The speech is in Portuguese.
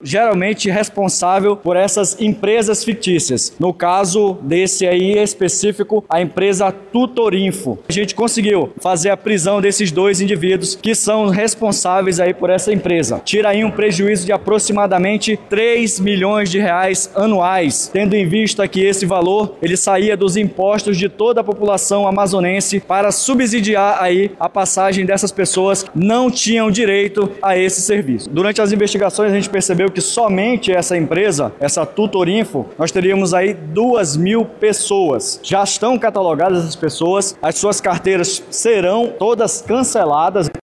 geralmente responsável por essas empresas fictícias. No caso desse aí específico, a empresa Tutorinfo. A gente conseguiu fazer a prisão desses dois indivíduos que são responsáveis aí por essa empresa. Tira aí um prejuízo de aproximadamente 3 milhões de reais anuais, tendo em vista que esse valor ele saía dos impostos de toda a população amazonense para subsidiar aí a passagem dessas pessoas que não tinham direito a esse serviço. Durante as investigações a gente percebeu que somente essa empresa, essa Tutorinfo, nós teríamos aí 2.000 pessoas. Já estão catalogadas essas pessoas, as suas carteiras serão todas canceladas.